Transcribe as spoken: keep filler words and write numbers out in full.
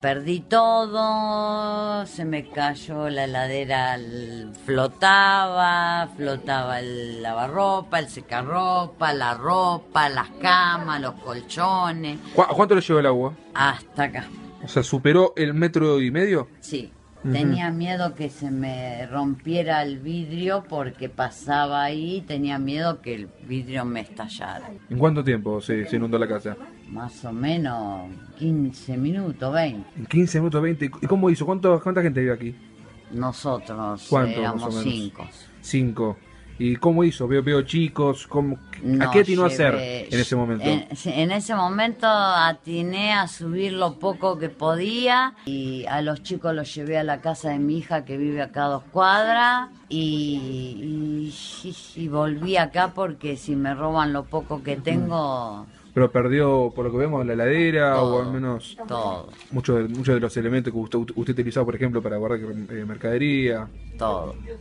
Perdí todo, se me cayó la heladera, l- flotaba, flotaba el lavarropa, el secarropa, la ropa, las camas, los colchones, ¿Cu- ¿Cuánto le llevó el agua? hasta acá. O sea, ¿superó el metro y medio? Sí, Ujú. tenía miedo que se me rompiera el vidrio porque pasaba ahí, tenía miedo que el vidrio me estallara. ¿En cuánto tiempo se, se inundó la casa? Más o menos quince minutos, veinte. En quince minutos, veinte. ¿Y cómo hizo? ¿Cuánto, ¿Cuánta gente vive aquí? Nosotros ¿Cuánto, éramos más o menos? cinco. Cinco. ¿Y cómo hizo? Veo, veo chicos. ¿cómo, ¿A No, qué atinó a hacer llevé- en ese momento? En, sí, en ese momento atiné a subir lo poco que podía y a los chicos los llevé a la casa de mi hija que vive acá a dos cuadras y, y, y volví acá porque si me roban lo poco que tengo, Pero perdió, por lo que vemos, la heladera o al todo, menos todo, muchos de, muchos de los elementos que usted, usted utilizaba, por ejemplo, para guardar eh, mercadería. todo.